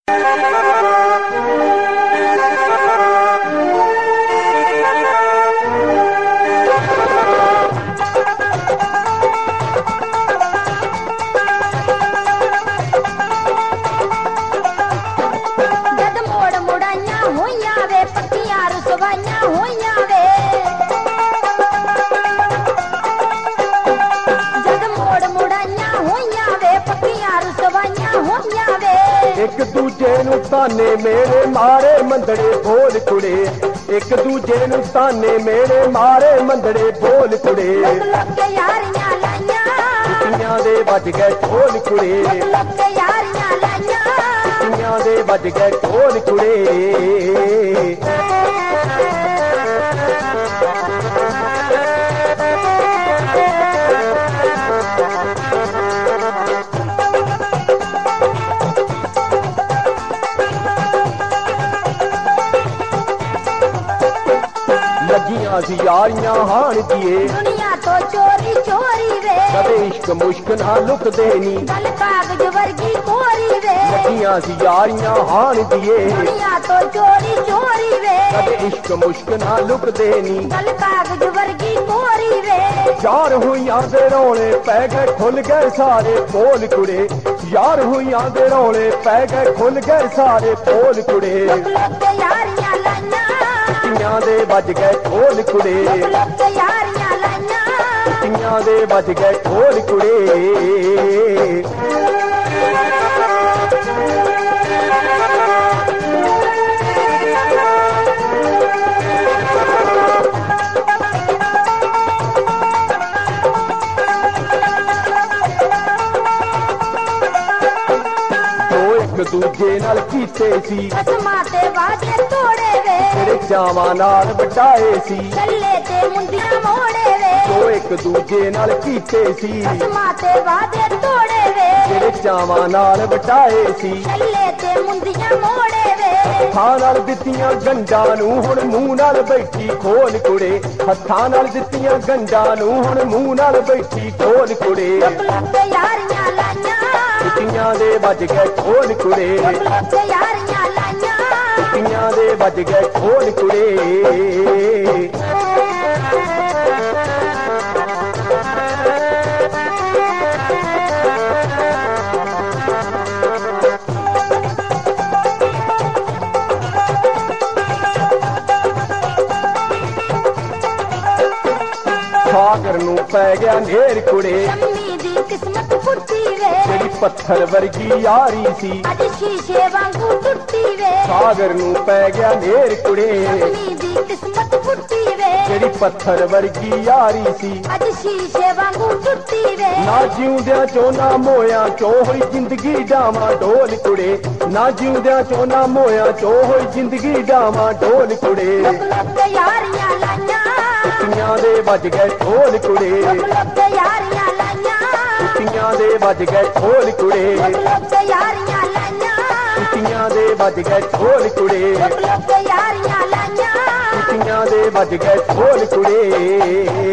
एक दूजे नूं ताने मेरे मारे मंदड़े बोल कुड़े, एक दूजे नूं ताने मेरे मारे मंदड़े बोल कुड़े। कुड़ियां दे बज गए ढोल कुड़े, कुड़ियां दे बज गए ढोल कुड़े। लगियां सी यारियां हाण दिए दुनिया तो चोरी चोरी वे, कदे इश्क मुश्क ना लुक देनी गल कागज वर्गी कोरी वे। लगियां सी यारियां हाण दिए दुनिया तो चोरी चोरी वे, कदे इश्क मुश्क ना लुक देनी गल कागज वर्गी कोरी वे। यार हुइयां दे रौले पै गए खुल गए सारे पोल कुड़े, यार हुइयां दे रौले पै गए खुल गए सारे पोल कुड़े। लुक लुक के यारियां लाइयां, कुड़ियां दे बज गए ढोल कुड़े, लुक लुक के यारियां लाइयां, कुड़ियां दे बज गए ढोल कुड़े। एक दूजे नाल कीते सी कसमां ते वादे तोड़े वे, तेरे चावां नाल वटाए सी गल्ले ते मुंडियां मोड़े वे। जो एक दूजे नाल कीते सी कसमां ते वादे तोड़े वे, तेरे चावां नाल वटाए सी गल्ले ते मुंडियां मोड़े वे। हत्थां नाल दित्तियां गंढां नूं हुण मूंह नाल बैठी खोल कुड़े, हत्थां नाल दित्तियां गंढां नूं हुण मूंह नाल बैठी खोल कुड़े। लुक लुक के यारियां लाइयां, कुड़ियां दे बज गए ढोल कुड़े, लुक लुक के यारियां लाइयां, कुड़ियां दे बज गए ढोल कुड़े। सागर नूं पै गया नेर कुड़े, शम्मी दी किस्मत फुटी वे, तेरी पत्थर वर्गी यारी सी अज शीशे वांगू टुटी वे। सागर नूं पै गया नेर कुड़े, शम्मी दी किस्मत फुटी वे, तेरी पत्थर वर्गी यारी सी अज शीशे वांगू टुटी वे। ना जिउंदियां चो ना मोया चो होई जिंदगी डावां डोल कुड़े, ना जिउंदियां चो ना मोया चो होई जिंदगी डावां डोल कुड़े। लुक लुक के यारियां लाइयां, कुड़ियां दे बज गए ढोल कुड़े, लुक लुक के यारियां लाइयां, कुड़ियां दे बज गए ढोल कुड़े, लुक लुक के यारियां लाइयां, कुड़ियां दे बज गए ढोल कुड़े, लुक लुक के यारियां लाइयां। कुड़ियां दे बज गए ढोल कुड़े।